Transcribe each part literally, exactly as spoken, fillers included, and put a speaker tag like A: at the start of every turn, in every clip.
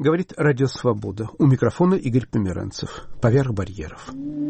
A: Говорит Радио Свобода. У микрофона Игорь Померанцев. Поверх барьеров.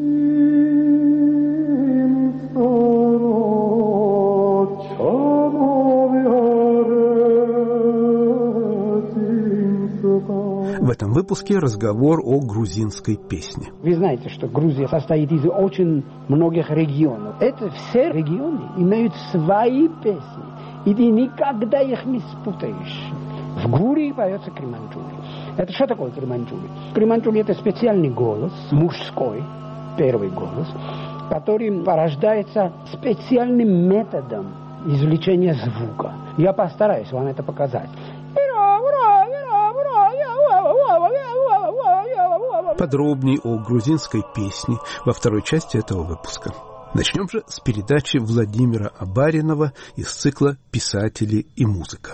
A: В этом выпуске разговор о грузинской песне.
B: Вы знаете, что Грузия состоит из очень многих регионов. Это все регионы имеют свои песни, и ты никогда их не спутаешь. В Гурии поется креманчули. Это что такое креманчули? Креманчули — это специальный голос, мужской, первый голос, который порождается специальным методом извлечения звука. Я постараюсь вам это показать.
A: Подробнее о грузинской песне во второй части этого выпуска. Начнем же с передачи Владимира Абаринова из цикла «Писатели и музыка».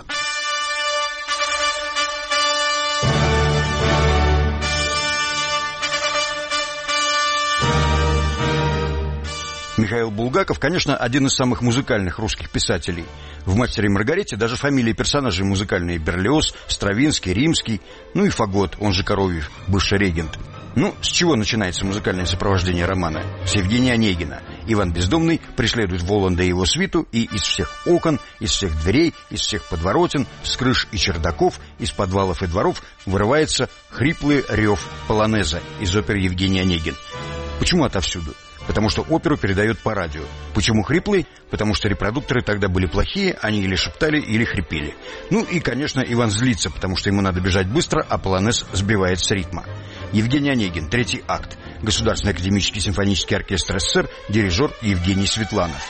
C: Михаил Булгаков, конечно, один из самых музыкальных русских писателей. В «Мастере и Маргарите» даже фамилии персонажей музыкальные: Берлиоз, Стравинский, Римский, ну и Фагот, он же Коровьев, бывший регент. Ну, с чего начинается музыкальное сопровождение романа? С Евгения Онегина. Иван Бездомный преследует Воланда и его свиту, и из всех окон, из всех дверей, из всех подворотен, с крыш и чердаков, из подвалов и дворов вырывается хриплый рев полонеза из оперы Евгений Онегин. Почему отовсюду? Потому что оперу передают по радио. Почему хриплый? Потому что репродукторы тогда были плохие, они или шептали, или хрипели. Ну и, конечно, Иван злится, потому что ему надо бежать быстро, а полонез сбивает с ритма. Евгений Онегин, третий акт. Государственный академический симфонический оркестр СССР, дирижер Евгений Светланов.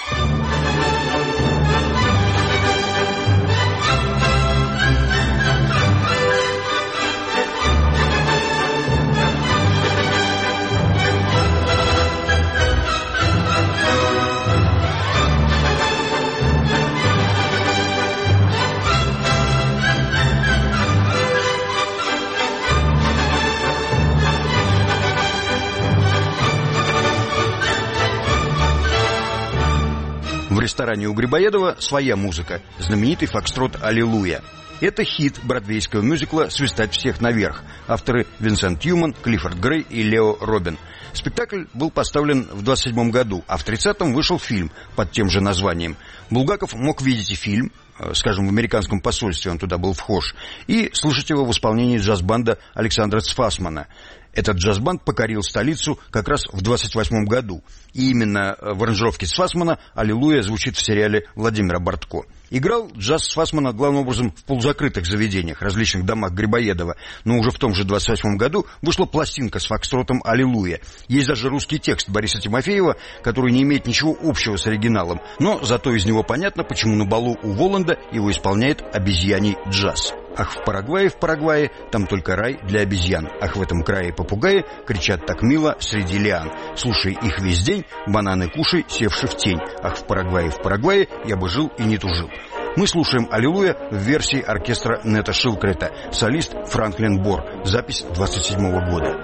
C: В ресторане у Грибоедова своя музыка, знаменитый фокстрот «Аллилуйя». Это хит бродвейского мюзикла «Свистать всех наверх». Авторы Винсент Юман, Клиффорд Грей и Лео Робин. Спектакль был поставлен в двадцать седьмом году, а в тридцатом вышел фильм под тем же названием. Булгаков мог видеть и фильм, скажем, в американском посольстве он туда был вхож, и слушать его в исполнении джаз-банда Александра Цфасмана. Этот джаз-банд покорил столицу как раз в двадцать восьмом году. И именно в аранжировке Цфасмана «Аллилуйя» звучит в сериале Владимира Бортко. Играл джаз Цфасмана главным образом в полузакрытых заведениях, различных домах Грибоедова. Но уже в том же двадцать восьмом году вышла пластинка с фокстротом «Аллилуйя». Есть даже русский текст Бориса Тимофеева, который не имеет ничего общего с оригиналом. Но зато из него понятно, почему на балу у Воланда его исполняет обезьяний джаз. Ах, в Парагвае, в Парагвае, там только рай для обезьян. Ах, в этом крае попугаи кричат так мило среди лиан. Слушай их весь день, бананы кушай, севши в тень. Ах, в Парагвае, в Парагвае, я бы жил и не тужил. Мы слушаем «Аллилуйя» в версии оркестра Нета Шилкрета. Солист Франклин Бор. Запись двадцать седьмого года.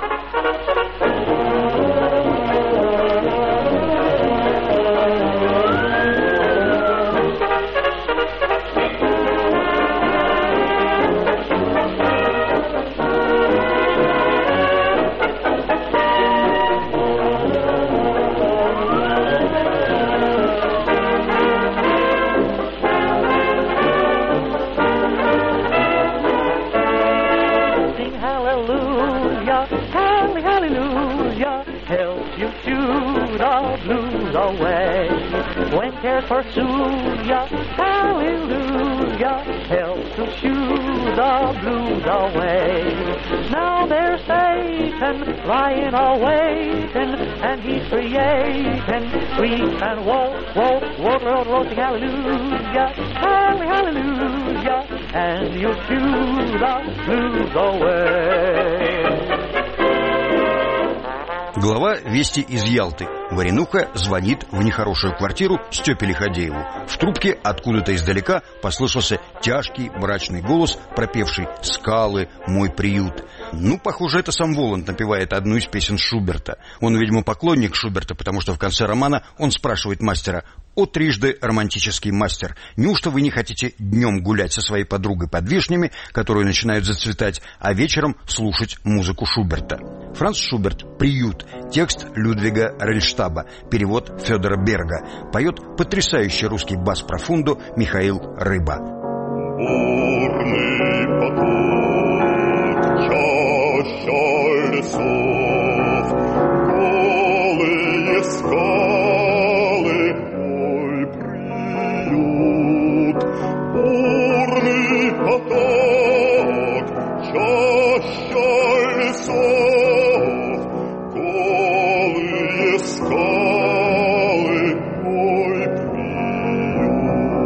D: Pursue ya, hallelujah, helps to shoo the blues away. Now there's Satan lying all waiting, and he's creating grief and woe, woe, woe, woe, woe, sing hallelujah, hallelujah, and you shoo the blues away.
C: Глава «Вести из Ялты». Варенуха звонит в нехорошую квартиру Степе Лиходееву. В трубке откуда-то издалека послышался тяжкий мрачный голос, пропевший «Скалы, мой приют». Ну, похоже, это сам Воланд напевает одну из песен Шуберта. Он, видимо, поклонник Шуберта, потому что в конце романа он спрашивает мастера: «О, трижды романтический мастер, неужто вы не хотите днем гулять со своей подругой под вишнями, которые начинают зацветать, а вечером слушать музыку Шуберта?» Франц Шуберт «Приют», текст Людвига Рельштаба, перевод Федора Берга. Поет потрясающий русский бас-профундо Михаил Рыба.
E: Бурный поток, чаща лесов, голые скалы, мой приют. Бурный поток, чаща лесов, голые скалы, мой приют.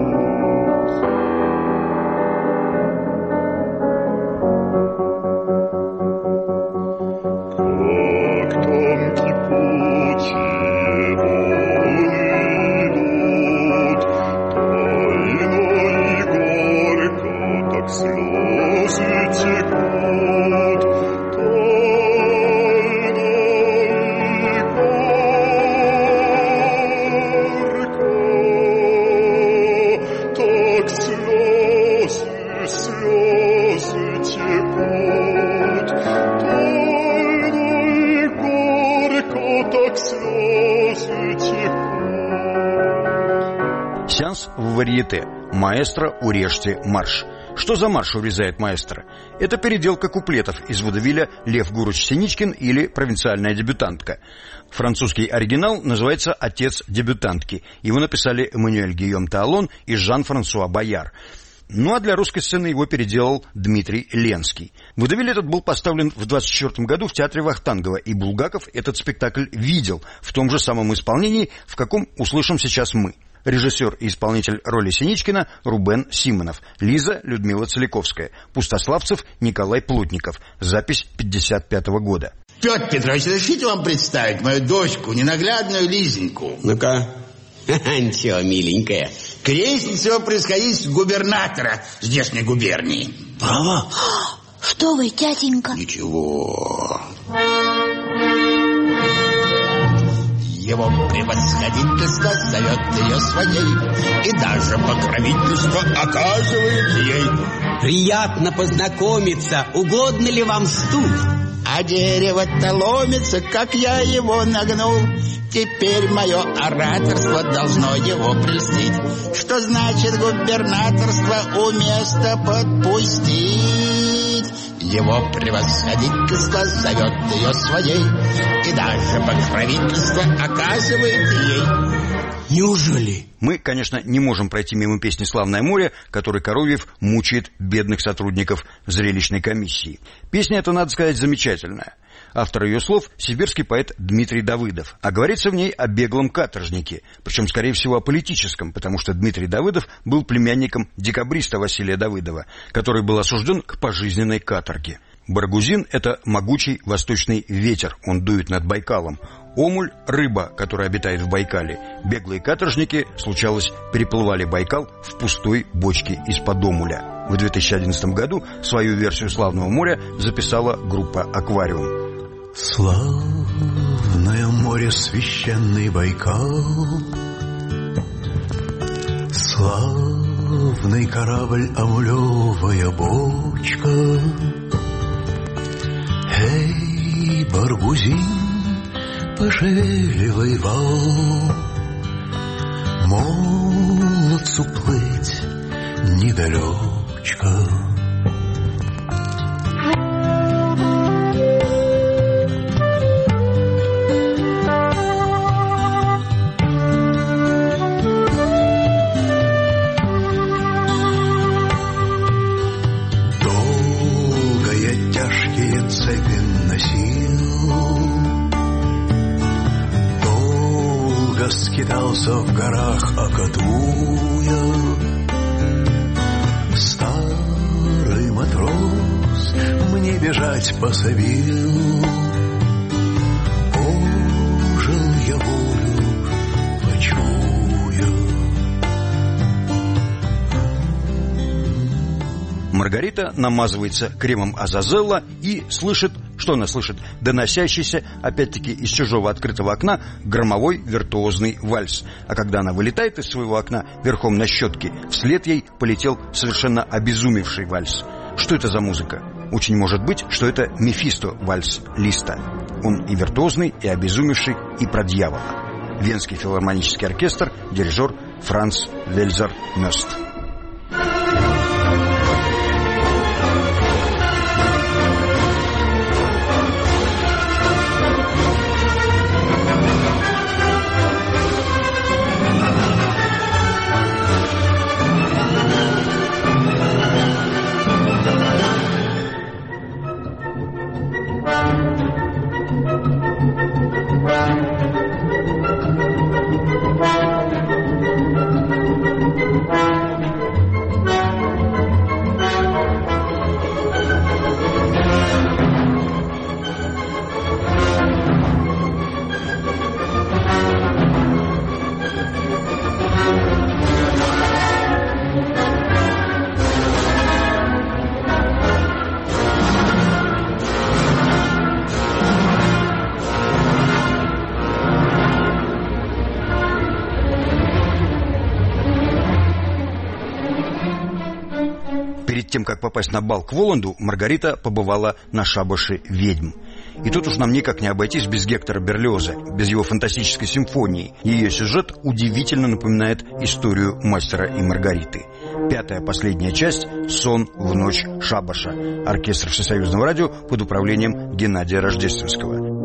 C: Сеанс в варьете. Маэстро, урежьте марш. Что за марш урезает маэстро? Это переделка куплетов из водевиля «Лев Гурыч Синичкин» или «Провинциальная дебютантка». Французский оригинал называется «Отец дебютантки». Его написали Эммануэль Гийом Таалон и Жан-Франсуа Бояр. Ну а для русской сцены его переделал Дмитрий Ленский. Водевиль этот был поставлен в двадцать четвёртом году в театре Вахтангова, и Булгаков этот спектакль видел в том же самом исполнении, в каком услышим сейчас мы. Режиссер и исполнитель роли Синичкина Рубен Симонов, Лиза Людмила Целиковская, Пустославцев Николай Плотников. Запись пятьдесят пятого года.
F: Петр Петрович, разрешите вам представить мою дочку, ненаглядную Лизеньку?
G: Ну-ка. Ничего, миленькая.
F: Крестница его происходительства губернатора здешней губернии.
G: Право?
H: Что вы, тятенька?
F: Ничего. Его превосходительство зовет ее своей и даже покровительство оказывает ей.
G: Приятно познакомиться. Угодно ли вам стул?
F: А дерево-то ломится, как я его нагнул. Теперь мое ораторство должно его прельстить. Что значит губернаторство у места подпустить? Его превосходительство зовет ее своей и даже покровительство оказывает ей.
G: Неужели?
C: Мы, конечно, не можем пройти мимо песни «Славное море», которой Коровьев мучает бедных сотрудников зрелищной комиссии. Песня эта, надо сказать, замечательная. Автор ее слов – сибирский поэт Дмитрий Давыдов. А говорится в ней о беглом каторжнике, причем, скорее всего, о политическом, потому что Дмитрий Давыдов был племянником декабриста Василия Давыдова, который был осужден к пожизненной каторге. Баргузин – это могучий восточный ветер, он дует над Байкалом. Омуль – рыба, которая обитает в Байкале. Беглые каторжники, случалось, переплывали Байкал в пустой бочке из-под омуля. В две тысячи одиннадцатом году свою версию «Славного моря» записала группа «Аквариум».
I: Славное море, священный Байкал, славный корабль, омулевая бочка. Эй, Баргузин, пошевеливай вал, молодцу плыть недалечко. Скитался в горах, окатуя. Старый матрос мне бежать пособил. Ожил я волю, почуя.
C: Маргарита намазывается кремом Азазелла и слышит, что она слышит, доносящийся, опять-таки, из чужого открытого окна громовой виртуозный вальс. А когда она вылетает из своего окна верхом на щетке, вслед ей полетел совершенно обезумевший вальс. Что это за музыка? Очень может быть, что это Мефисто вальс Листа. Он и виртуозный, и обезумевший, и про дьявола. Венский филармонический оркестр, дирижер Франц Вельзер Мёст. Перед тем, как попасть на бал к Воланду, Маргарита побывала на шабаше ведьм. И тут уж нам никак не обойтись без Гектора Берлиоза, без его фантастической симфонии. Ее сюжет удивительно напоминает историю Мастера и Маргариты. Пятая, последняя часть «Сон в ночь шабаша». Оркестр Всесоюзного радио под управлением Геннадия Рождественского.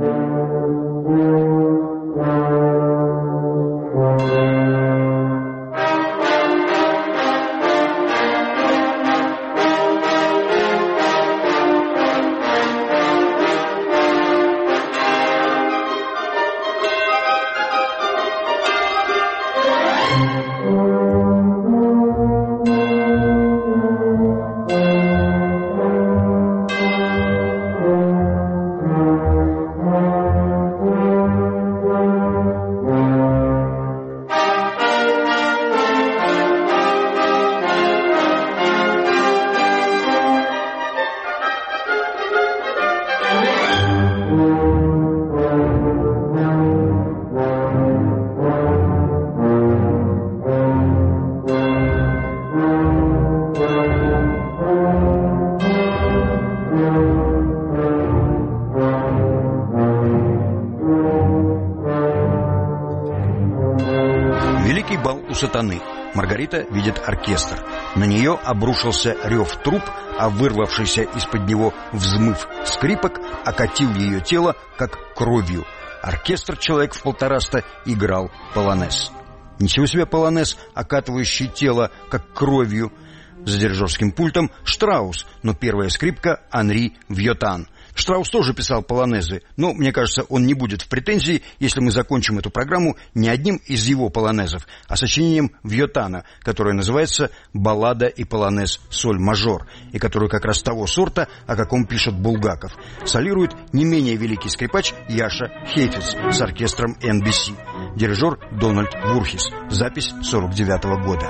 C: Сатаны. Маргарита видит оркестр. На нее обрушился рев труб, а вырвавшийся из-под него взмыв скрипок окатил ее тело, как кровью. Оркестр, человек в полтораста, играл полонез. Ничего себе полонез, окатывающий тело, как кровью. За дирижерским пультом Штраус, но первая скрипка Анри Вьотан. Штраус тоже писал полонезы, но, мне кажется, он не будет в претензии, если мы закончим эту программу не одним из его полонезов, а сочинением Вьотана, которое называется «Баллада и полонез соль-мажор», и которую как раз того сорта, о каком пишет Булгаков. Солирует не менее великий скрипач Яша Хейфиц с оркестром эн би си. Дирижер Дональд Вурхис. Запись сорок девятого года.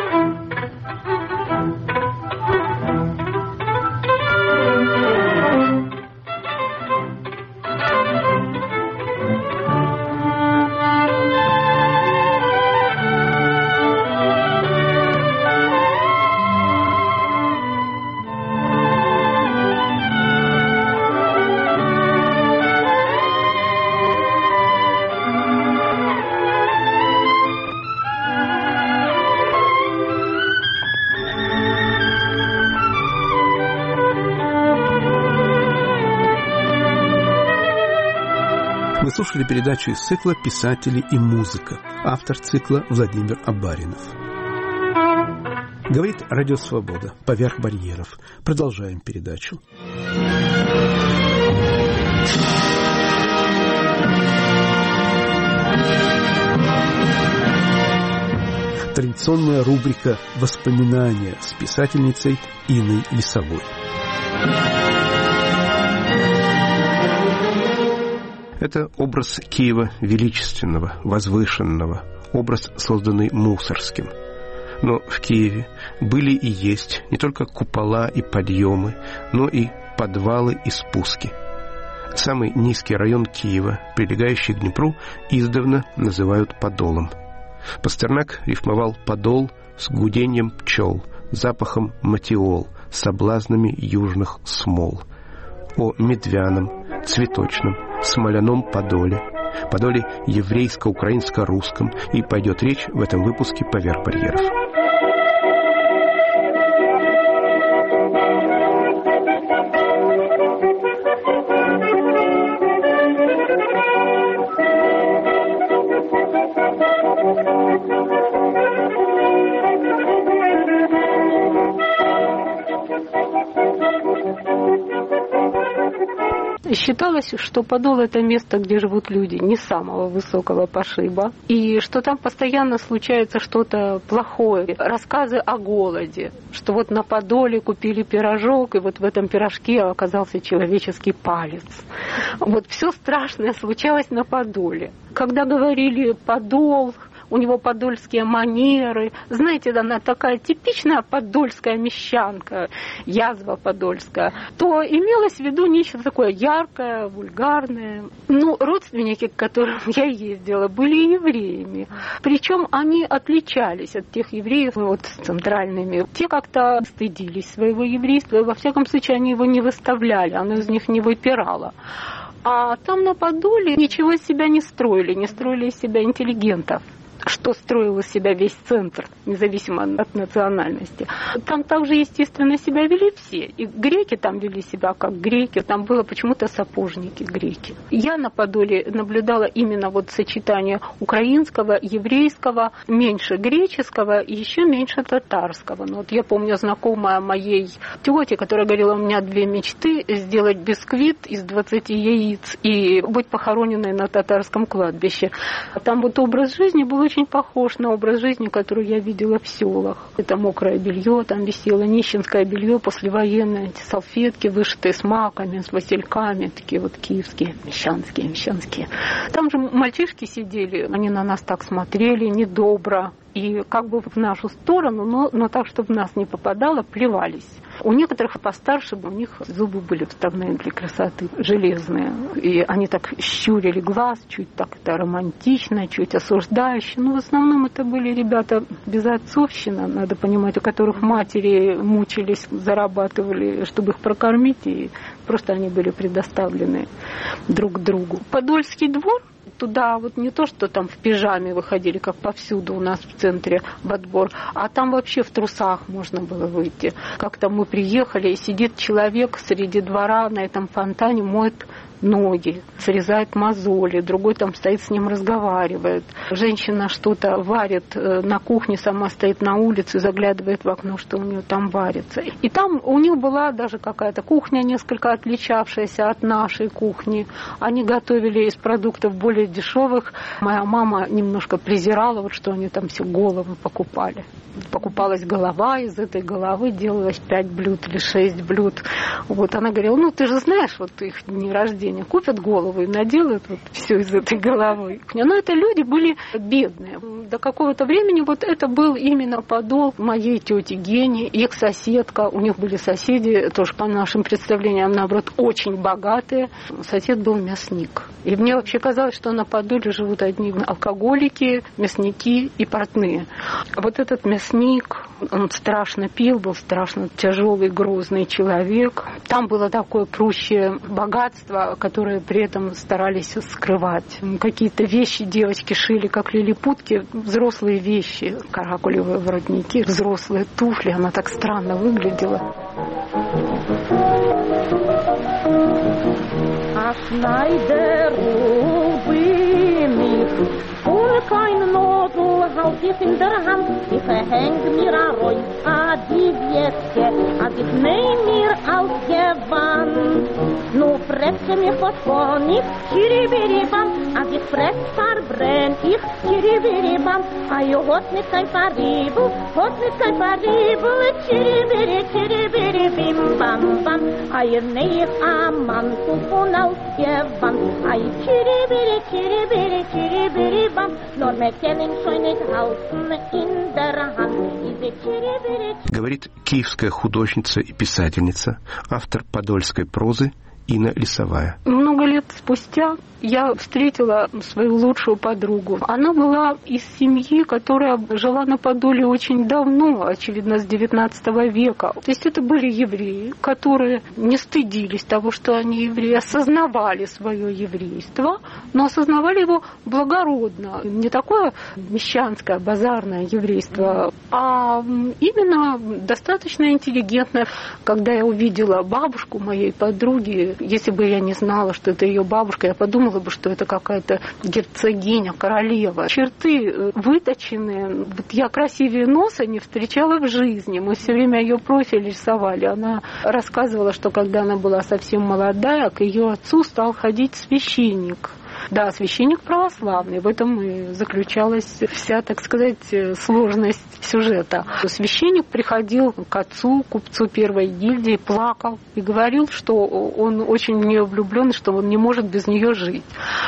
A: Вы слушали передачу из цикла «Писатели и музыка». Автор цикла Владимир Абаринов. Говорит Радио Свобода. Поверх барьеров. Продолжаем передачу. Традиционная рубрика «Воспоминания» с писательницей Инной Лисовой. Это образ Киева величественного, возвышенного, образ, созданный Мусорским. Но в Киеве были и есть не только купола и подъемы, но и подвалы и спуски. Самый низкий район Киева, прилегающий к Днепру, издавна называют подолом. Пастернак рифмовал подол с гудением пчел, запахом матиол, соблазнами южных смол. О медвяном, цветочном, смоляном подоле, подоле еврейско-украинско-русском, и пойдет речь в этом выпуске «Поверх барьеров».
J: Считалось, что Подол — это место, где живут люди не самого высокого пошиба, и что там постоянно случается что-то плохое. Рассказы о голоде, что вот на Подоле купили пирожок, и вот в этом пирожке оказался человеческий палец. Вот все страшное случалось на Подоле. Когда говорили «Подол», у него подольские манеры. Знаете, она такая типичная подольская мещанка, язва подольская. То имелось в виду нечто такое яркое, вульгарное. Ну, родственники, к которым я ездила, были евреями. Причем они отличались от тех евреев, вот, центральными. Те как-то стыдились своего еврейства, и во всяком случае они его не выставляли, оно из них не выпирало. А там на Подоле ничего из себя не строили, не строили из себя интеллигентов, что строил из себя весь центр, независимо от национальности. Там также, естественно, себя вели все. И греки там вели себя как греки. Там было почему-то сапожники греки. Я на Подоле наблюдала именно вот сочетание украинского, еврейского, меньше греческого и еще меньше татарского. Ну, вот я помню, знакомая моей тете, которая говорила, у меня две мечты: сделать бисквит из двадцати яиц и быть похороненной на татарском кладбище. Там вот образ жизни был очень похож на образ жизни, который я видела в селах. Это мокрое белье, там висело нищенское белье послевоенное, эти салфетки, вышитые с маками, с васильками, такие вот киевские, мещанские, мещанские. Там же мальчишки сидели, они на нас так смотрели, недобро, и как бы в нашу сторону, но, но так, чтобы в нас не попадало, плевались. У некоторых постарше, у них зубы были вставные для красоты, железные. И они так щурили глаз, чуть так это романтично, чуть осуждающе. Но в основном это были ребята безотцовщина, надо понимать, у которых матери мучились, зарабатывали, чтобы их прокормить, и просто они были предоставлены друг другу. Подольский двор, туда вот не то, что там в пижаме выходили, как повсюду у нас в центре во двор, а там вообще в трусах можно было выйти. Как-то мы приехали, и сидит человек среди двора на этом фонтане, моет ноги, срезает мозоли, другой там стоит с ним, разговаривает. Женщина что-то варит на кухне, сама стоит на улице, заглядывает в окно, что у нее там варится. И там у них была даже какая-то кухня, несколько отличавшаяся от нашей кухни. Они готовили из продуктов более дешевых. Моя мама немножко презирала, вот что они там все головы покупали. Покупалась голова, из этой головы делалось пять блюд или шесть блюд. Вот она говорила, ну ты же знаешь, вот их дни рождения, купят голову и наделают вот все из этой головы. Но это люди были бедные. До какого-то времени вот это был именно Подол моей тети Гени, их соседка. У них были соседи, тоже по нашим представлениям, наоборот, очень богатые. Сосед был мясник. И мне вообще казалось, что на Подоле живут одни алкоголики, мясники и портные. Вот этот мясник, он страшно пил, был страшно тяжелый, грозный человек. Там было такое прущее богатство, которые при этом старались скрывать. Какие-то вещи девочки шили, как лилипутки, взрослые вещи, каракулевые воротники, взрослые туфли. Она так странно выглядела.
K: А Schneider bin ich, und kein Nodel halt ich in der Hand. Ich häng mir a Roi, a Divietke, a ich nehm mir als Gewand. Nu fresse mich was von ich, Chiribiribam, a ich fress verbrenn ich, Chiribiribam. A jo hot nicht kein Paribel, hot nicht kein Paribel, Chiribiri, Chiribiribim, bam, bam. A ihr neich a Mantel von ausgewandt, a ich Chiribiri, Chiribiri, Chiribiribam. Nur mehr kennen schon nicht halten in der Hand.
A: Говорит киевская художница и писательница, автор подольской прозы Инна Лисовая.
J: Много лет спустя я встретила свою лучшую подругу. Она была из семьи, которая жила на Подоле очень давно, очевидно, с девятнадцатого века. То есть это были евреи, которые не стыдились того, что они евреи, осознавали свое еврейство, но осознавали его благородно. Не такое мещанское, базарное еврейство, а именно достаточно интеллигентное. Когда я увидела бабушку моей подруги, если бы я не знала, что это ее бабушка, я подумала бы, что это какая-то герцогиня, королева. Черты выточенные. Вот я красивее носа не встречала в жизни. Мы все время ее профиль рисовали. Она рассказывала, что когда она была совсем молодая, к ее отцу стал ходить священник. Да, священник православный. В этом и заключалась вся, так сказать, сложность сюжета. Священник приходил к отцу, купцу первой гильдии, плакал и говорил, что он очень в нее влюблен, что он не может без нее жить.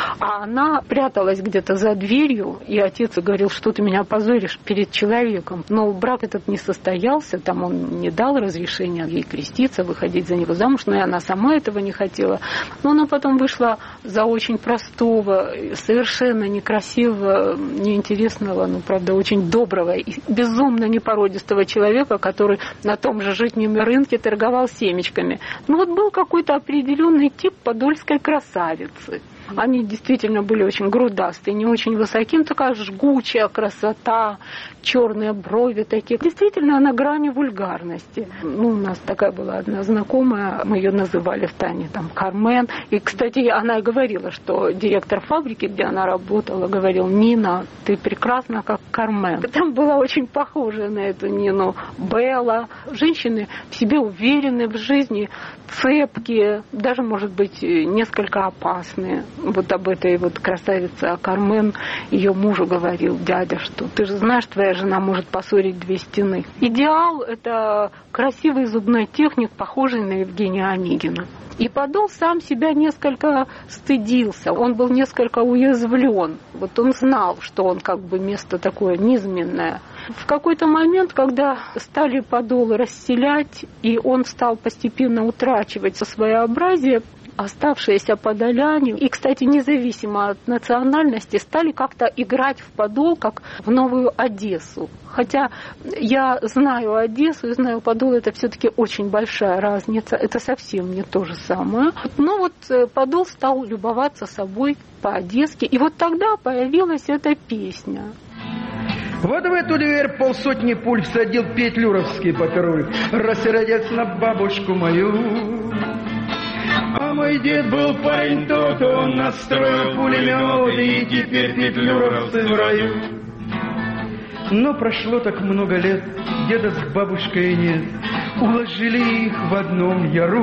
J: А она пряталась где-то за дверью, и отец говорил, что ты меня опозоришь перед человеком. Но брак этот не состоялся, там он не дал разрешения ей креститься, выходить за него замуж, но и она сама этого не хотела. Но она потом вышла за очень простого, совершенно некрасивого, неинтересного, ну, правда, очень доброго и безумно непородистого человека, который на том же житнем рынке торговал семечками. Ну, вот был какой-то определенный тип подольской красавицы. Они действительно были очень грудастые, не очень высокие, такая жгучая красота, черные брови такие. Действительно, на грани вульгарности. Ну, у нас такая была одна знакомая, мы ее называли в Тане там Кармен. И, кстати, она говорила, что директор фабрики, где она работала, говорил: Нина, ты прекрасна, как Кармен. Там была очень похожая на эту Нину Белла. Женщины в себе уверенные в жизни, цепкие, даже, может быть, несколько опасные. Вот об этой вот красавице Кармен ее мужу говорил дядя, что ты же знаешь, твоя жена может поссорить две стены. Идеал — это красивый зубной техник, похожий на Евгения Онегина. И Подол сам себя несколько стыдился, он был несколько уязвлен. Вот он знал, что он как бы место такое низменное. В какой-то момент, когда стали Подол расселять, и он стал постепенно утрачивать своеобразие, оставшиеся подоляне, и, кстати, независимо от национальности, стали как-то играть в Подол, как в Новую Одессу. Хотя я знаю Одессу и знаю Подол, это все-таки очень большая разница, это совсем не то же самое. Но вот Подол стал любоваться собой по-одесски, и вот тогда появилась эта песня.
L: Вот в эту дверь полсотни пуль всадил петлюровский патруль, рассердец на бабушку мою. А мой дед был парень тот, он настроил пулемет, и теперь петлюровцы в раю. Но прошло так много лет, деда с бабушкой нет, уложили их в одном яру.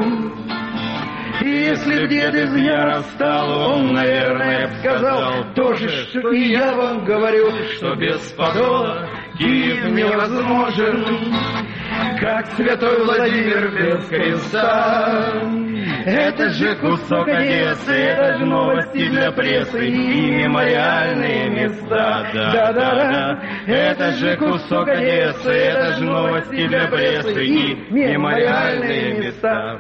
L: И если б дед из яра встал, он, наверное, сказал то же, что и я вам говорю, что без Подола Киев невозможен, как святой Владимир без креста. Это же кусок Одессы, это же новости для прессы и мемориальные места. Да-да-да, это же кусок Одессы, это же новости для прессы и мемориальные места.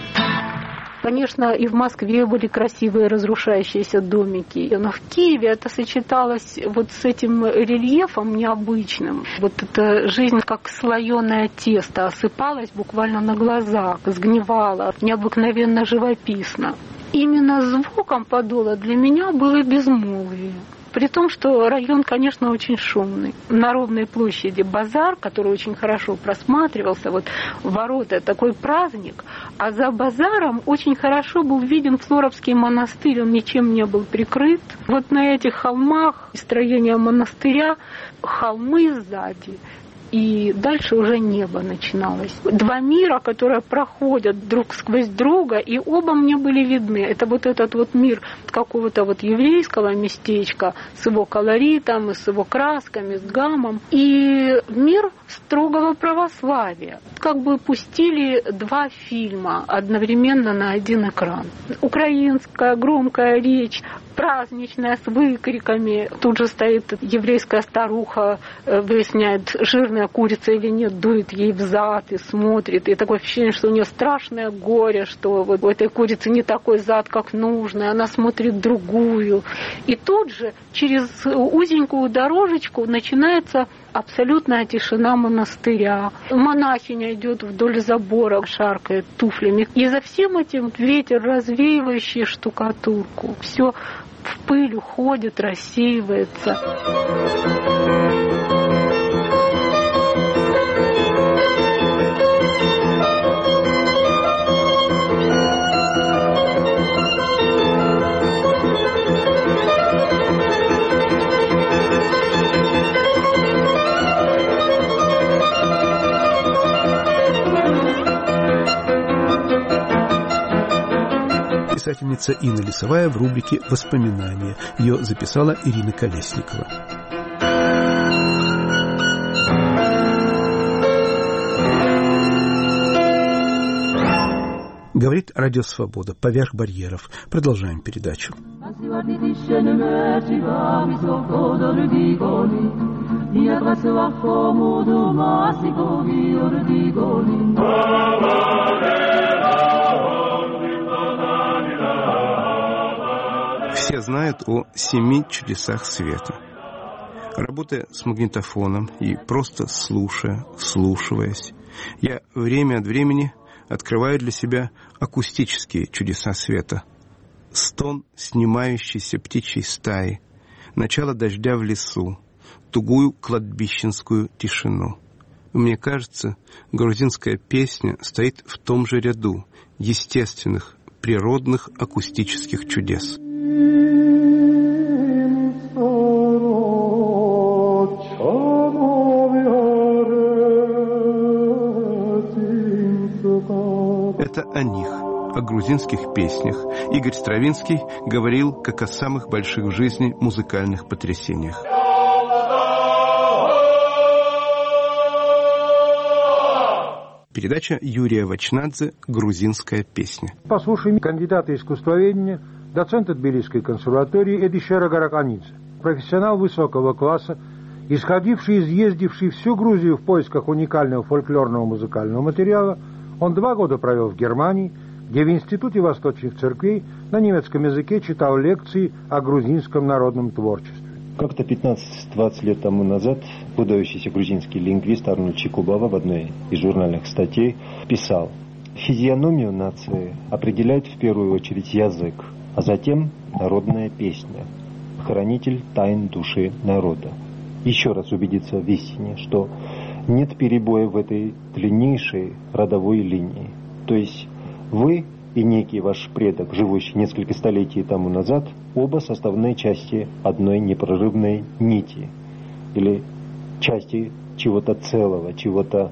J: Конечно, и в Москве были красивые разрушающиеся домики, но в Киеве это сочеталось вот с этим рельефом необычным. Вот эта жизнь, как слоеное тесто, осыпалась буквально на глазах, сгнивала, необыкновенно живописно. Именно звуком Подола для меня было безмолвие. При том, что район, конечно, очень шумный. На Ровной площади базар, который очень хорошо просматривался, вот ворота, такой праздник, а за базаром очень хорошо был виден Флоровский монастырь, он ничем не был прикрыт. Вот на этих холмах строение монастыря, холмы сзади, и дальше уже небо начиналось. Два мира, которые проходят друг сквозь друга, и оба мне были видны. Это вот этот вот мир какого-то вот еврейского местечка с его колоритом, с его красками, с гаммом, и мир строгого православия. как бы пустили два фильма одновременно на один экран. Украинская громкая речь, праздничная, с выкриками. Тут же стоит еврейская старуха, выясняет, жирная курица или нет, дует ей в зад и смотрит. И такое ощущение, что у нее страшное горе, что вот у этой курицы не такой зад, как нужно, и она смотрит другую. И тут же через узенькую дорожечку начинается абсолютная тишина монастыря. Монахиня идет вдоль забора, шаркает туфлями. И за всем этим ветер, развеивающий штукатурку. Все в пыль уходит, рассеивается.
A: Писательница Инна Лисовая в рубрике «Воспоминания». Ее записала Ирина Колесникова. Говорит Радио Свобода. Поверх барьеров. Продолжаем передачу. Все знают о семи чудесах света. Работая с магнитофоном и просто слушая, вслушиваясь, я время от времени открываю для себя акустические чудеса света. Стон снимающейся птичьей стаи, начало дождя в лесу, тугую кладбищенскую тишину. Мне кажется, грузинская песня стоит в том же ряду естественных, природных акустических чудес. Это о них, о грузинских песнях, Игорь Стравинский говорил как о самых больших в жизни музыкальных потрясениях. Передача Юрия Вачнадзе «Грузинская песня».
M: Послушаем кандидата искусствоведения, доцента Тбилисской консерватории Эдишера Гараканидзе, профессионал высокого класса, исходивший и изъездивший всю Грузию в поисках уникального фольклорного музыкального материала. Он два года провел в Германии, где в Институте Восточных Церквей на немецком языке читал лекции о грузинском народном творчестве.
N: Как-то пятнадцать-двадцать лет тому назад выдающийся грузинский лингвист Арнольд Чикубава в одной из журнальных статей писал: «Физиономию нации определяет в первую очередь язык, а затем народная песня, хранитель тайн души народа. Еще раз убедиться в истине, что нет перебоя в этой длиннейшей родовой линии. То есть вы и некий ваш предок, живущий несколько столетий тому назад, оба составные части одной непрерывной нити или части чего-то целого, чего-то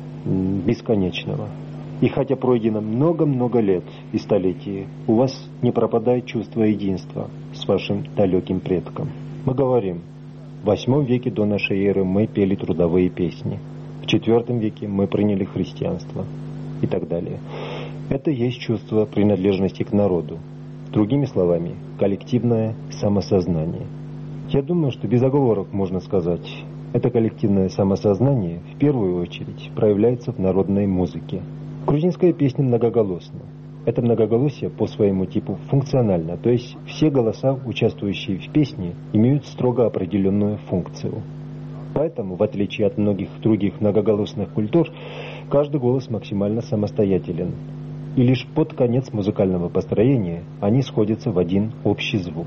N: бесконечного. И хотя пройдено много-много лет и столетий, у вас не пропадает чувство единства с вашим далеким предком. Мы говорим, в восьмом веке до нашей эры мы пели трудовые песни, в четвертом веке мы приняли христианство и так далее. Это есть чувство принадлежности к народу. Другими словами, коллективное самосознание. Я думаю, что без оговорок можно сказать, это коллективное самосознание в первую очередь проявляется в народной музыке. Грузинская песня многоголосна. Это многоголосие по своему типу функционально, то есть все голоса, участвующие в песне, имеют строго определенную функцию. Поэтому, в отличие от многих других многоголосных культур, каждый голос максимально самостоятелен. И лишь под конец музыкального построения они сходятся в один общий звук.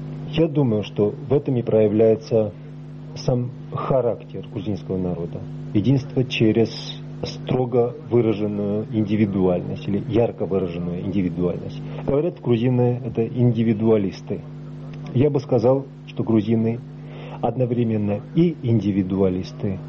N: Я думаю, что в этом и проявляется сам характер грузинского народа. Единство через строго выраженную индивидуальность или ярко выраженную индивидуальность. Говорят, грузины — это индивидуалисты. Я бы сказал, что грузины одновременно и индивидуалисты,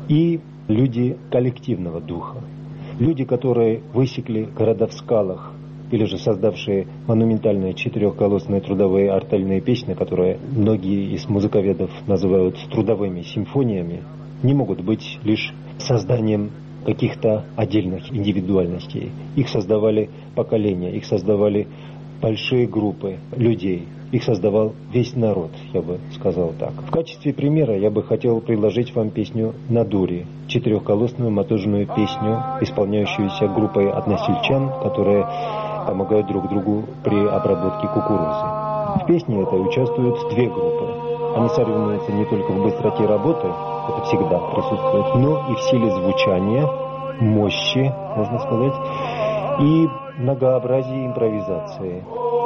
N: и люди коллективного духа. Люди, которые высекли города в скалах, или же создавшие монументальные четырехголосные трудовые артельные песни, которые многие из музыковедов называют трудовыми симфониями, не могут быть лишь созданием каких-то отдельных индивидуальностей. Их создавали поколения, их создавали большие группы людей. Их создавал весь народ, я бы сказал так. В качестве примера я бы хотел предложить вам песню «Надури», четырехголосную мотожную песню, исполняющуюся группой односельчан, которые помогают друг другу при обработке кукурузы. В песне этой участвуют две группы. Они соревнуются не только в быстроте работы, это всегда присутствует, но и в силе звучания, мощи, можно сказать, и многообразии импровизации.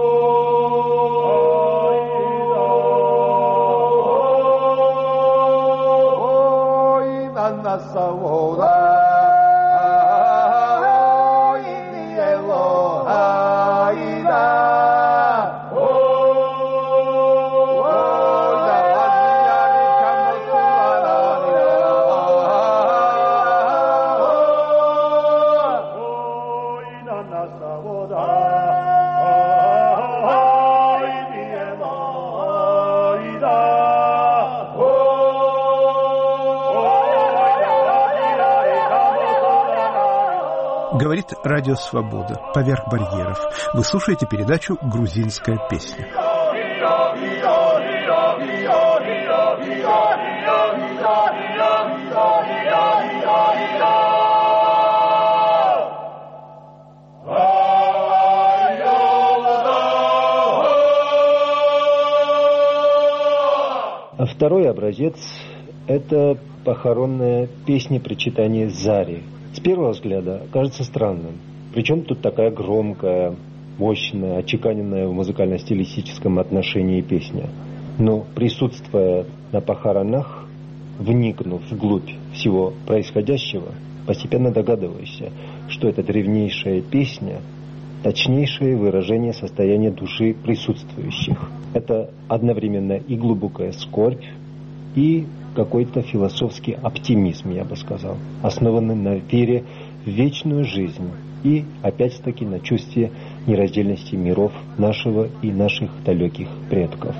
A: Говорит Радио Свобода. Поверх барьеров. Вы слушаете передачу «Грузинская песня».
N: А второй образец – это похоронная песня-причитание Зари. С первого взгляда кажется странным. Причем тут такая громкая, мощная, отчеканенная в музыкально-стилистическом отношении песня. Но присутствуя на похоронах, вникнув вглубь всего происходящего, постепенно догадываешься, что это древнейшая песня, точнейшее выражение состояния души присутствующих. Это одновременно и глубокая скорбь, и какой-то философский оптимизм, я бы сказал, основанный на вере в вечную жизнь и, опять-таки, на чувстве нераздельности миров нашего и наших далеких предков.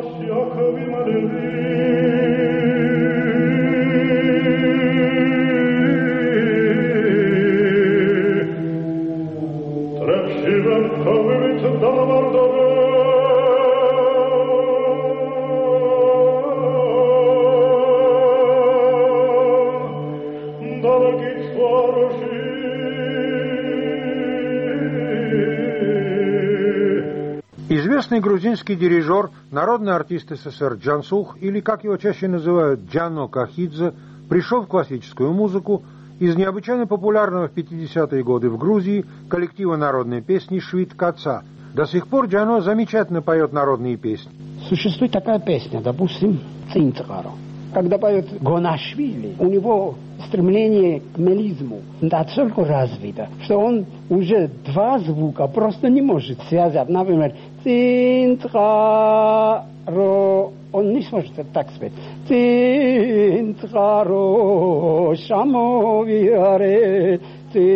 M: Известный грузинский дирижер, народный артист СССР Джансух, или, как его чаще называют, Джано Кахидзе, пришел в классическую музыку из необычайно популярного в пятидесятые годы в Грузии коллектива народной песни «Швид Каца». До сих пор Джано замечательно поет народные песни.
B: Существует такая песня, допустим, «Цинцгаро». Когда поет Гонашвили, у него стремление к мелизму настолько развито, что он уже два звука просто не может связать. Например, «Цинцгаро». Он не сможет так спеть. «Цинцгаро, шамовиаре,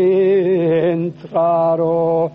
B: цинцгаро».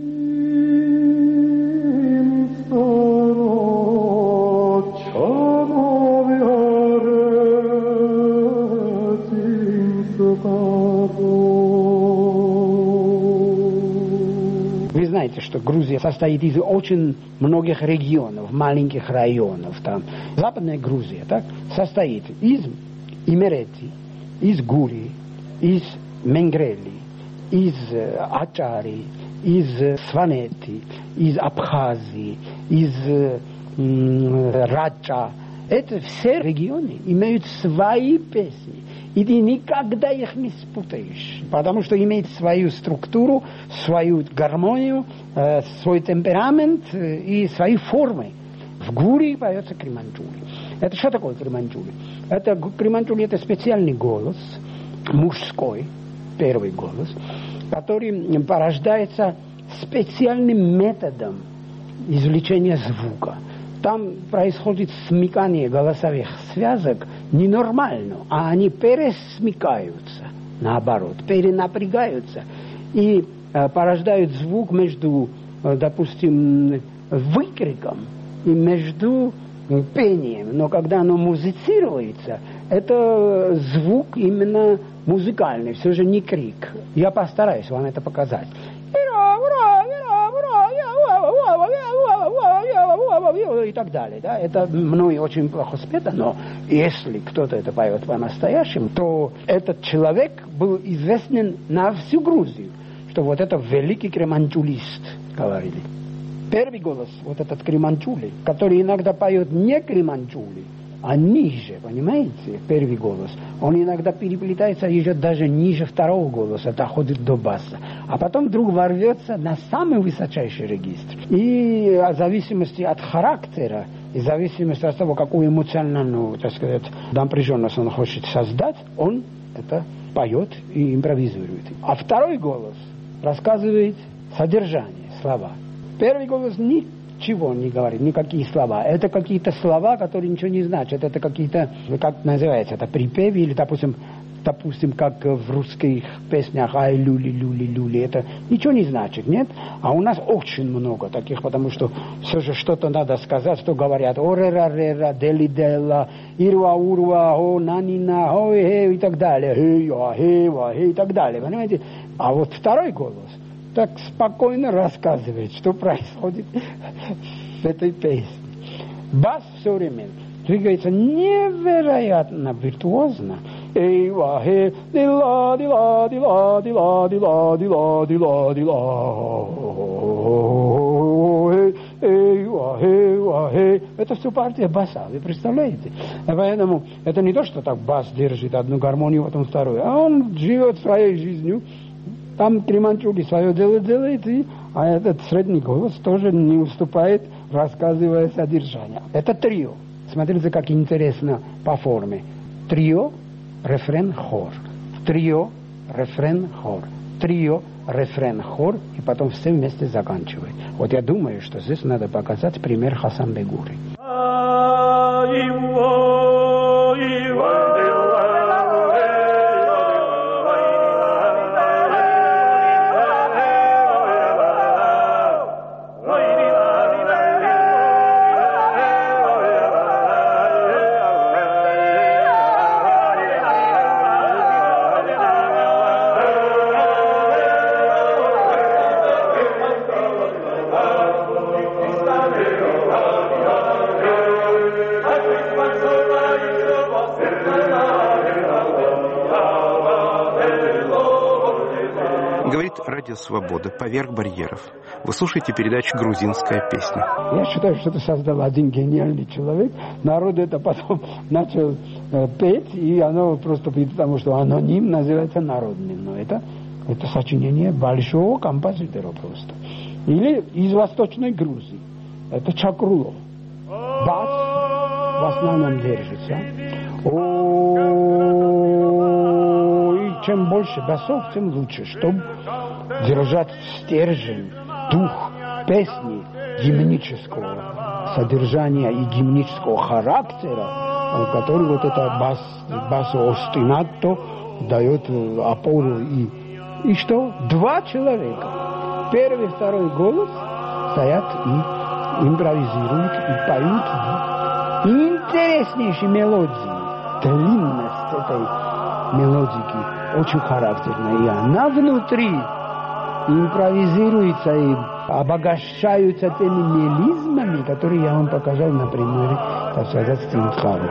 B: Вы знаете, что Грузия состоит из очень многих регионов, маленьких районов. Там. Западная Грузия так, состоит из Имерети, из Гури, из Менгрели, из Ачари, из Сванети, из Абхазии, из Рача. Это все регионы имеют свои песни. И ты никогда их не спутаешь, потому что имеет свою структуру, свою гармонию, э, свой темперамент э, и свои формы. В Гури поется креманджули. Это что такое креманджули? Это креманджули — это специальный голос, мужской, первый голос, который порождается специальным методом извлечения звука. Там происходит смыкание голосовых связок ненормально, а они пересмыкаются, наоборот, перенапрягаются и э, порождают звук между, э, допустим, выкриком и между пением. Но когда оно музицируется, это звук именно музыкальный, все же не крик. Я постараюсь вам это показать. И так далее. Да? Это мной очень плохо спето, но если кто-то это поет по-настоящему, то этот человек был известен на всю Грузию, что вот это великий креманчулист, говорили. Первый голос, вот этот креманчули, который иногда поет не креманчули, а ниже, понимаете, первый голос. Он иногда переплетается еще даже ниже второго голоса, доходит до баса. А потом вдруг ворвется на самый высочайший регистр. И в зависимости от характера, и в зависимости от того, какую эмоциональную, так сказать, напряженность он хочет создать, он это поет и импровизирует. А второй голос рассказывает содержание, слова. Первый голос ничего не говорит, никакие слова. Это какие-то слова, которые ничего не значат. Это какие-то, как называется, это припеви или, допустим, допустим, как в русских песнях «Ай, люли, люли, люли». Это ничего не значит, нет? А у нас очень много таких, потому что все же что-то надо сказать, что говорят «Орера-рера, дели-дела», «Ирва-урва», «О, нанина», «Ой, хей» и так далее. «Хей-ва, хей-ва, хей» и так далее, понимаете? А вот второй голос так спокойно рассказывает, что происходит в этой песне. Бас все время двигается невероятно виртуозно. Эй, ва, хе, дила, дила, дила, дила, дила, дила, дила, дила. Эй, ва, хе, ва, хе. Это все партия баса, вы представляете? Поэтому это не то, что так бас держит одну гармонию, потом вторую, а он живет своей жизнью. Там креманчули свое дело делает, и, а этот средний голос тоже не уступает, рассказывая содержание. Это трио. Смотрите, как интересно по форме. Трио, рефрен, хор. Трио, рефрен, хор. Трио, рефрен, хор, и потом все вместе заканчивают. Вот я думаю, что здесь надо показать пример Хасанбегури.
A: Радио «Свобода», поверх барьеров. Вы слушаете передачу «Грузинская песня».
B: Я считаю, что это создал один гениальный человек. Народ это потом начал э, петь, и оно просто потому, что аноним называется народным. Но это, это сочинение большого композитора просто. Или из Восточной Грузии. Это Чакруло. Бас в основном держится. О, и чем больше басов, тем лучше, чтобы держать стержень, дух песни гимнического содержания и гимнического характера, который вот это бас, басо-остинато дает опору. И, и что? Два человека, первый и второй голос, стоят и импровизируют, и поют интереснейшие мелодии. Длинность этой мелодики очень характерная, и она внутри импровизируется и обогащаются теми мелизмами, которые я вам показал на примере, так сказать, Стимхару.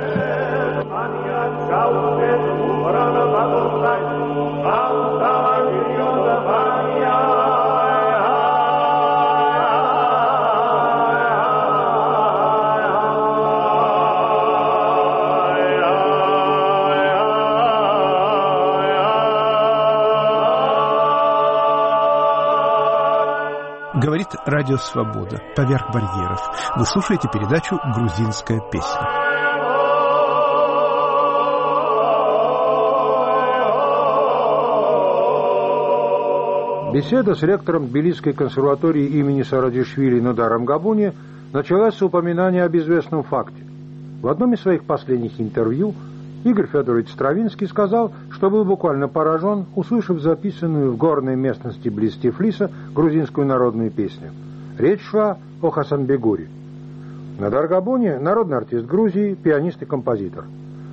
A: Говорит Радио «Свобода», поверх барьеров. Вы слушаете передачу «Грузинская песня».
M: Беседа с ректором Тбилисской консерватории имени Сарадишвили Нодаром Габуни началась с упоминания об известном факте. В одном из своих последних интервью Игорь Федорович Стравинский сказал, что был буквально поражен, услышав записанную в горной местности близ Тифлиса грузинскую народную песню. Речь шла о Хасанбегури. Надар Габуни – народный артист Грузии, пианист и композитор.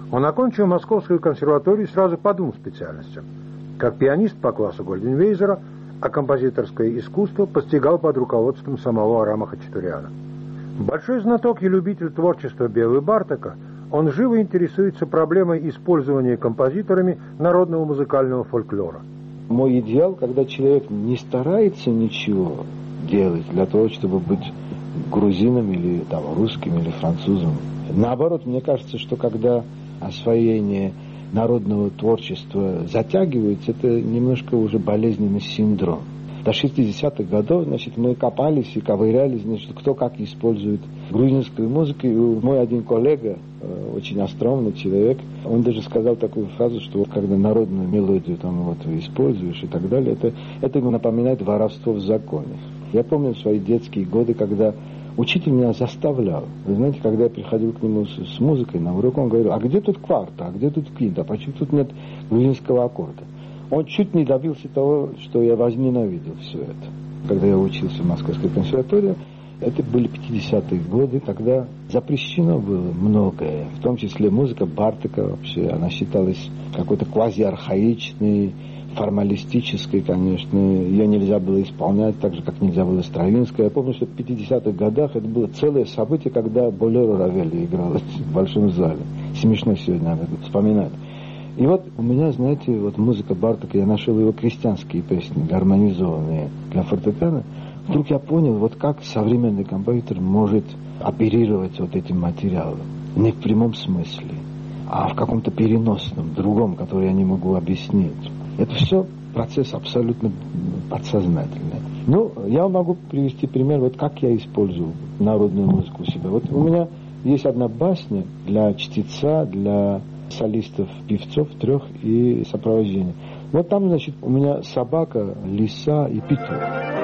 M: Он окончил Московскую консерваторию сразу по двум специальностям. Как пианист по классу Гольденвейзера, а композиторское искусство постигал под руководством самого Арама Хачатуряна. Большой знаток и любитель творчества Белы Бартака, он живо интересуется проблемой использования композиторами народного музыкального фольклора.
O: Мой идеал, когда человек не старается ничего делать для того, чтобы быть грузином или там, русским или французом. Наоборот, мне кажется, что когда освоение народного творчества затягивается, это немножко уже болезненный синдром. До шестидесятых годов, значит, мы копались и ковырялись, значит, кто как использует грузинскую музыку. И мой один коллега, очень остроумный человек, он даже сказал такую фразу, что когда народную мелодию там вот используешь и так далее, это, это напоминает воровство в законе. Я помню свои детские годы, когда учитель меня заставлял. Вы знаете, когда я приходил к нему с, с музыкой на урок, он говорил: а где тут кварта, а где тут квинта, почему тут нет грузинского аккорда? Он чуть не добился того, что я возненавидел все это. Когда я учился в Московской консерватории, это были пятидесятые годы, когда запрещено было многое, в том числе музыка Бартака вообще. Она считалась какой-то квазиархаичной, формалистической, конечно. Ее нельзя было исполнять, так же, как нельзя было Стравинское. Я помню, что в пятидесятых годах это было целое событие, когда Болеро Равелли играл в большом зале. Смешно сегодня об этом вспоминать. И вот у меня, знаете, вот музыка Бартака, я нашел его крестьянские песни, гармонизованные для фортепиано. Вдруг я понял, вот как современный композитор может оперировать вот этим материалом. Не в прямом смысле, а в каком-то переносном, другом, который я не могу объяснить. Это все процесс абсолютно подсознательный. Ну, я могу привести пример, вот как я использую народную музыку у себя. Вот у меня есть одна басня для чтеца, для солистов, певцов трех и сопровождения. Вот там, значит, у меня собака, лиса и петух.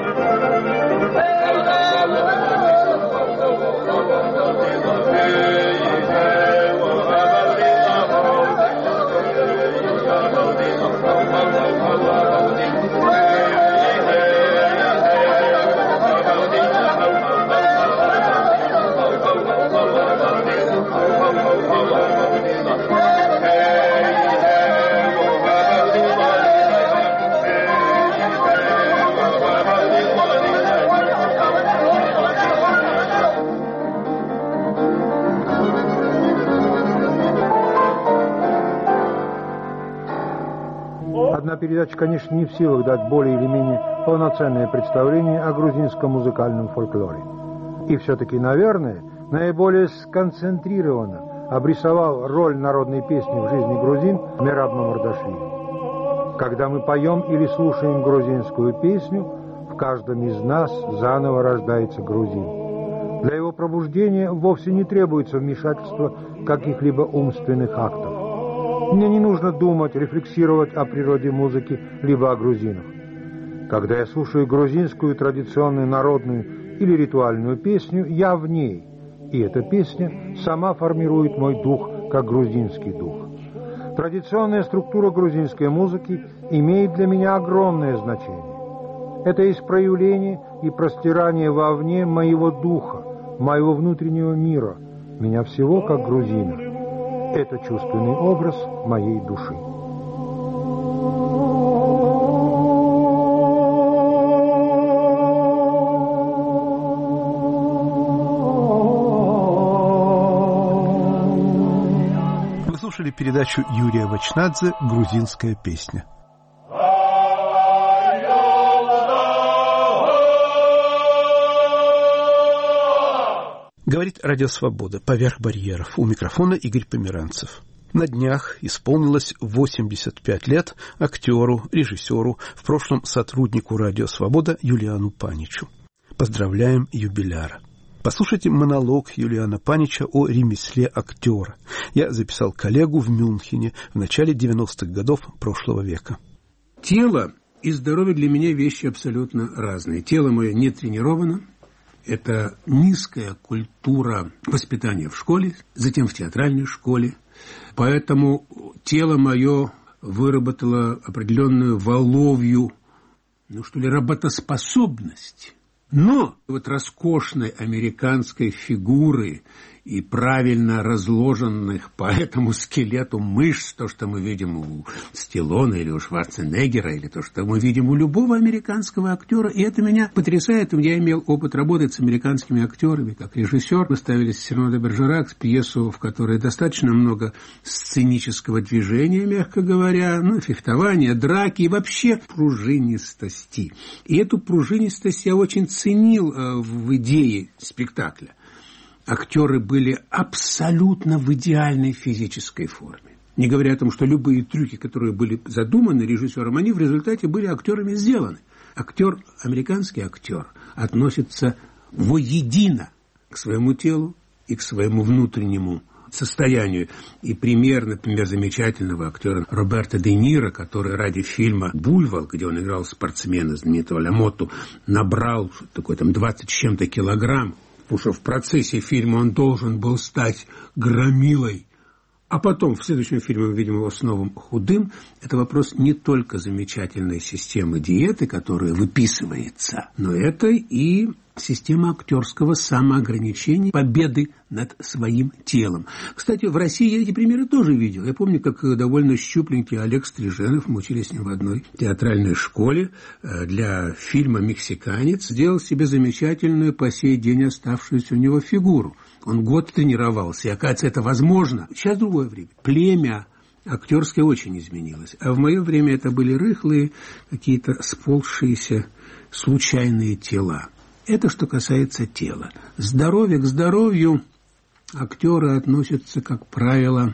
M: Передача, конечно, не в силах дать более или менее полноценное представление о грузинском музыкальном фольклоре. И все-таки, наверное, наиболее сконцентрированно обрисовал роль народной песни в жизни грузин Мераб Мамардашвили. Когда мы поем или слушаем грузинскую песню, в каждом из нас заново рождается грузин. Для его пробуждения вовсе не требуется вмешательство каких-либо умственных актов. Мне не нужно думать, рефлексировать о природе музыки, либо о грузинах. Когда я слушаю грузинскую традиционную народную или ритуальную песню, я в ней, и эта песня сама формирует мой дух, как грузинский дух. Традиционная структура грузинской музыки имеет для меня огромное значение. Это есть проявление и простирание вовне моего духа, моего внутреннего мира, меня всего как грузина. Это чувственный образ моей души.
A: Вы слушали передачу Юрия Вачнадзе «Грузинская песня». Говорит Радио Свобода, поверх барьеров. У микрофона Игорь Померанцев. На днях исполнилось восемьдесят пять лет актеру, режиссеру, в прошлом сотруднику Радио Свобода Юлиану Паничу. Поздравляем юбиляра. Послушайте монолог Юлиана Панича о ремесле актера. Я записал коллегу в Мюнхене в начале девяностых годов прошлого века.
P: Тело и здоровье для меня вещи абсолютно разные. Тело мое не тренировано. Это низкая культура воспитания в школе, затем в театральной школе. Поэтому тело мое выработало определенную воловью, ну что ли, работоспособность. Но вот роскошной американской фигуры и правильно разложенных по этому скелету мышц, то, что мы видим у Стиллоне или у Шварценеггера, или то, что мы видим у любого американского актера, и это меня потрясает. Я имел опыт работать с американскими актерами, как режиссер. Мы ставили с Сирано де Бержерак пьесу, в которой достаточно много сценического движения, мягко говоря, ну, фехтования, драки и вообще пружинистости. И эту пружинистость я очень ценил э, в идее спектакля. Актеры были абсолютно в идеальной физической форме. Не говоря о том, что любые трюки, которые были задуманы режиссером, они в результате были актерами сделаны. Актер, американский актер, относится воедино к своему телу и к своему внутреннему состоянию. И пример, например, замечательного актера Роберто Де Ниро, который ради фильма «Бульвал», где он играл спортсмена знаменитого Ля Мотту, набрал такой там двадцать с чем-то килограмм, потому что в процессе фильма он должен был стать громилой. А потом в следующем фильме мы видим его снова худым. Это вопрос не только замечательной системы диеты, которая выписывается, но это и система актерского самоограничения, победы над своим телом. Кстати, в России я эти примеры тоже видел. Я помню, как довольно щупленький Олег Стриженов, мы учились с ним в одной театральной школе, для фильма «Мексиканец» сделал себе замечательную по сей день оставшуюся у него фигуру. Он год тренировался, и, оказывается, это возможно. Сейчас другое время. Племя актерское очень изменилось. А в мое время это были рыхлые, какие-то сползшиеся случайные тела. Это что касается тела. Здоровье к здоровью актеры относятся, как правило,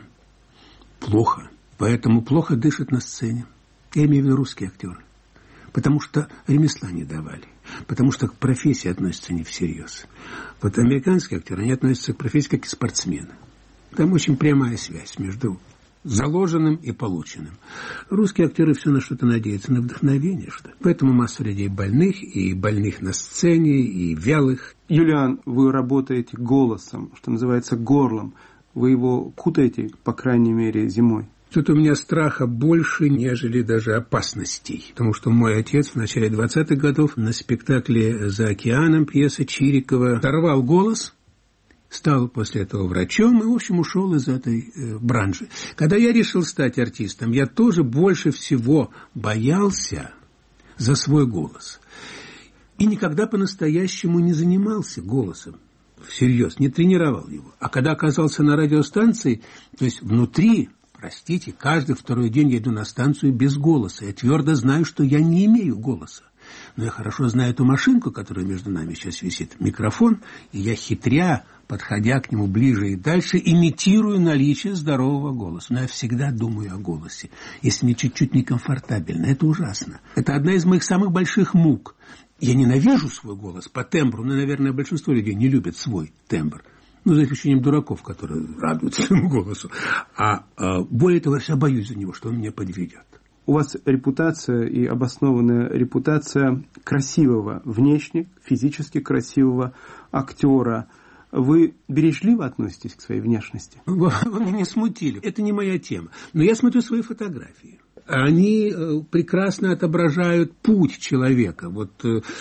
P: плохо. Поэтому плохо дышат на сцене. Я имею в виду русские актеры. Потому что ремесла не давали. Потому что к профессии относятся не всерьез. Вот американские актеры, они относятся к профессии как и спортсмены. Там очень прямая связь между заложенным и полученным. Русские актеры все на что-то надеются, на вдохновение, что ли. Поэтому масса людей больных, и больных на сцене, и вялых.
A: Юлиан, вы работаете голосом, что называется горлом. Вы его кутаете, по крайней мере, зимой.
P: Тут у меня страха больше, нежели даже опасностей. Потому что мой отец в начале двадцатых годов на спектакле «За океаном» пьесы Чирикова оторвал голос, стал после этого врачом и, в общем, ушел из этой э, бранжи. Когда я решил стать артистом, я тоже больше всего боялся за свой голос. И никогда по-настоящему не занимался голосом. Всерьез, не тренировал его. А когда оказался на радиостанции, то есть внутри... Простите, каждый второй день я иду на станцию без голоса. Я твердо знаю, что я не имею голоса. Но я хорошо знаю эту машинку, которая между нами сейчас висит, микрофон, и я, хитря, подходя к нему ближе и дальше, имитирую наличие здорового голоса. Но я всегда думаю о голосе. Если мне чуть-чуть некомфортабельно, это ужасно. Это одна из моих самых больших мук. Я ненавижу свой голос по тембру, но, наверное, большинство людей не любят свой тембр. Ну, за исключением дураков, которые радуются своему голосу. А, а более того, я боюсь за него, что он меня подведет.
A: У вас репутация и обоснованная репутация красивого, внешне, физически красивого актера. Вы бережливо относитесь к своей внешности?
P: Вы, вы меня не смутили. Это не моя тема. Но я смотрю свои фотографии. Они прекрасно отображают путь человека. Вот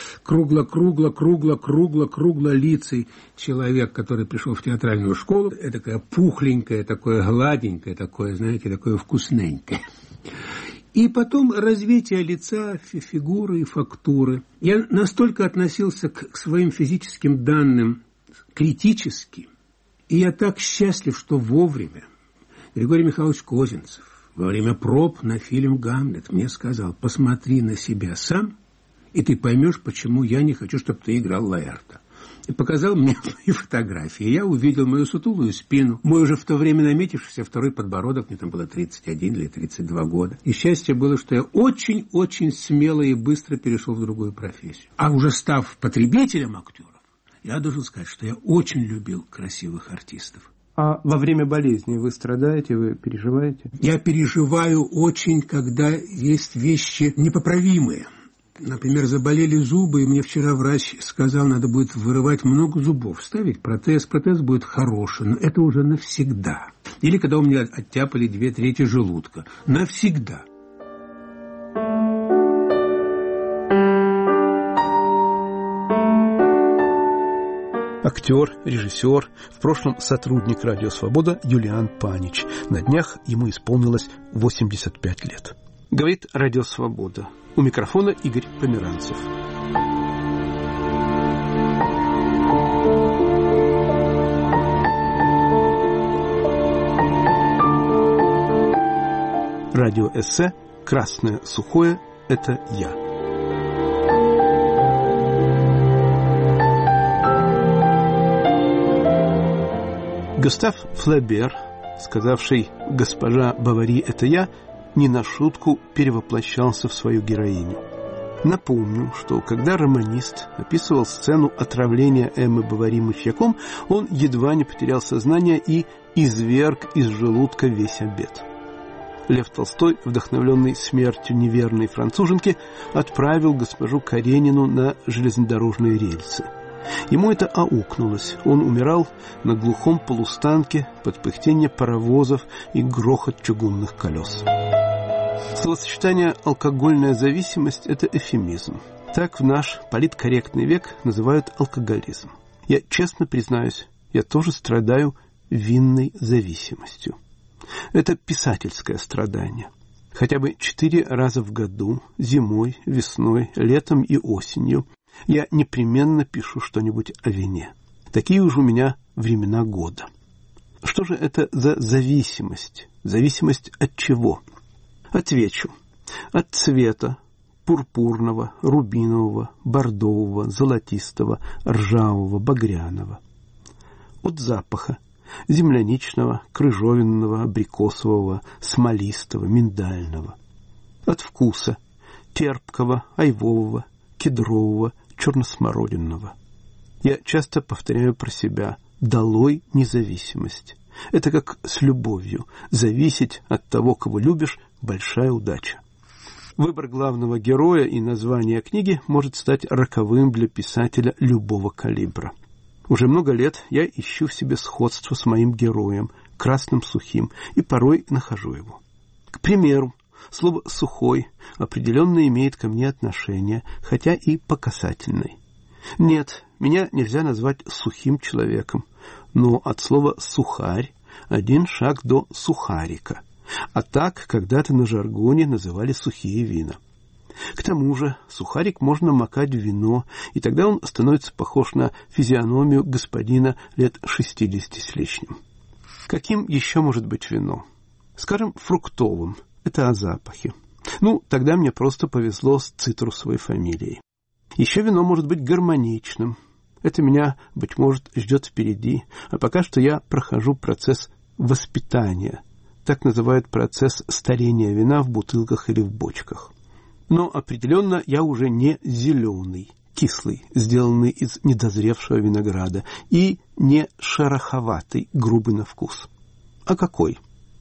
P: кругло-кругло-кругло-кругло-кругло-лицый человек, который пришел в театральную школу, это такое пухленькое, такое гладенькое, такое, знаете, такое вкусненькое. И потом развитие лица, фигуры и фактуры. Я настолько относился к своим физическим данным критически, и я так счастлив, что вовремя Григорий Михайлович Козинцев во время проб на фильм «Гамлет» мне сказал: посмотри на себя сам, и ты поймешь, почему я не хочу, чтобы ты играл Лаэрта. И показал мне мои фотографии. Я увидел мою сутулую спину, мой уже в то время наметившийся второй подбородок, мне там было тридцать один или тридцать два года. И счастье было, что я очень-очень смело и быстро перешел в другую профессию. А уже став потребителем актеров, я должен сказать, что я очень любил красивых артистов.
A: А во время болезни вы страдаете, вы переживаете?
P: Я переживаю очень, когда есть вещи непоправимые. Например, заболели зубы, и мне вчера врач сказал, надо будет вырывать много зубов, ставить протез. Протез будет хороший, но это уже навсегда. Или когда у меня оттяпали две трети желудка. Навсегда.
A: Актер, режиссер, в прошлом сотрудник «Радио Свобода» Юлиан Панич. На днях ему исполнилось восемьдесят пять лет. Говорит «Радио Свобода». У микрофона Игорь Померанцев. Радиоэссе «Красное сухое – это я». Гюстав Флобер, сказавший «Госпожа Бовари – это я», не на шутку перевоплощался в свою героиню. Напомню, что когда романист описывал сцену отравления Эммы Бовари мышьяком, он едва не потерял сознание и изверг из желудка весь обед. Лев Толстой, вдохновленный смертью неверной француженки, отправил госпожу Каренину на железнодорожные рельсы. Ему это аукнулось. Он умирал на глухом полустанке под пыхтение паровозов и грохот чугунных колес. Словосочетание «алкогольная зависимость» – это эвфемизм. Так в наш политкорректный век называют алкоголизм. Я честно признаюсь, я тоже страдаю винной зависимостью. Это писательское страдание. Хотя бы четыре раза в году, зимой, весной, летом и осенью, я непременно пишу что-нибудь о вине. Такие уж у меня времена года. Что же это за зависимость? Зависимость от чего? Отвечу. От цвета пурпурного, рубинового, бордового, золотистого, ржавого, багряного. От запаха земляничного, крыжовенного, абрикосового, смолистого, миндального. От вкуса терпкого, айвового, кедрового, черносмородинного. Я часто повторяю про себя: долой независимость. Это как с любовью. Зависеть от того, кого любишь, большая удача. Выбор главного героя и название книги может стать роковым для писателя любого калибра. Уже много лет я ищу в себе сходство с моим героем, Красным Сухим, и порой нахожу его. К примеру, слово «сухой» определенно имеет ко мне отношение, хотя и по касательной. Нет, меня нельзя назвать сухим человеком, но от слова «сухарь» один шаг до сухарика, а так когда-то на жаргоне называли сухие вина. К тому же сухарик можно макать в вино, и тогда он становится похож на физиономию господина лет шестидесяти с лишним. Каким еще может быть вино? Скажем, фруктовым. Это о запахе. Ну, тогда мне просто повезло с цитрусовой фамилией. Еще вино может быть гармоничным. Это меня, быть может, ждет впереди. А пока что я прохожу процесс воспитания. Так называют процесс старения вина в бутылках или в бочках. Но определенно я уже не зеленый, кислый, сделанный из недозревшего винограда, и не шероховатый, грубый на вкус. А какой?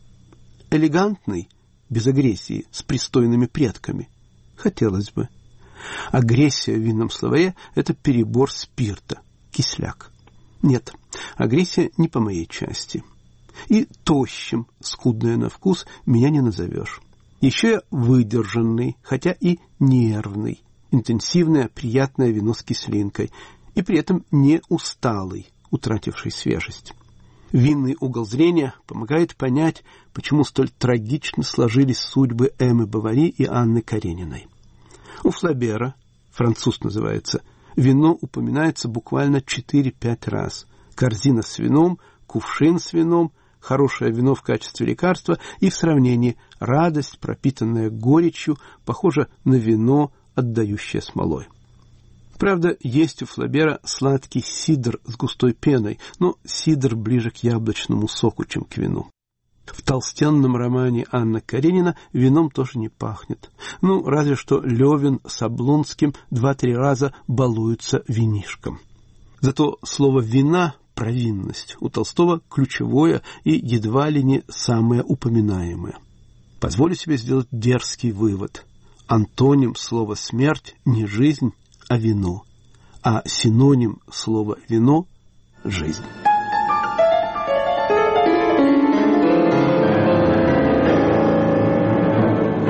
A: Элегантный, без агрессии, с пристойными предками. Хотелось бы. Агрессия в винном словаре – это перебор спирта, кисляк. Нет, агрессия не по моей части. И тощим, скудное на вкус, меня не назовешь. Еще я выдержанный, хотя и нервный, интенсивное, приятное вино с кислинкой, и при этом не усталый, утративший свежесть. Винный угол зрения помогает понять, почему столь трагично сложились судьбы Эммы Бовари и Анны Карениной. У Флобера, француз называется, вино упоминается буквально четыре-пять раз. Корзина с вином, кувшин с вином, хорошее вино в качестве лекарства и в сравнении радость, пропитанная горечью, похожа на вино, отдающее смолой. Правда, есть у Флобера сладкий сидр с густой пеной, но сидр ближе к яблочному соку, чем к вину. В толстенном романе Анна Каренина вином тоже не пахнет. Ну, разве что Левин с Облонским два-три раза балуются винишком. Зато слово «вина» — провинность у Толстого ключевое и едва ли не самое упоминаемое. Позволю себе сделать дерзкий вывод. Антоним слова «смерть» не жизнь, а вино, а синоним слова «вино» — жизнь.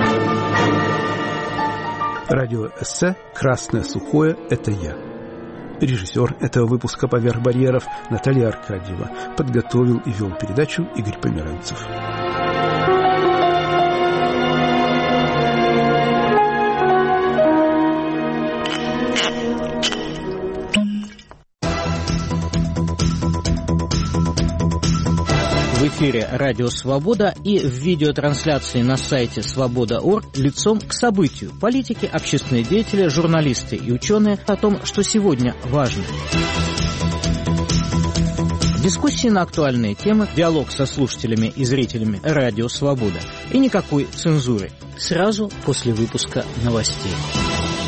A: Радиоэссе «Красное сухое – это я». Режиссер этого выпуска «Поверх барьеров» Наталья Аркадьева. Подготовил и вел передачу Игорь Померанцев.
Q: В эфире «Радио Свобода» и в видеотрансляции на сайте свобода точка орг лицом к событию. Политики, общественные деятели, журналисты и ученые о том, что сегодня важно. Дискуссии на актуальные темы, диалог со слушателями и зрителями «Радио Свобода». И никакой цензуры. Сразу после выпуска новостей.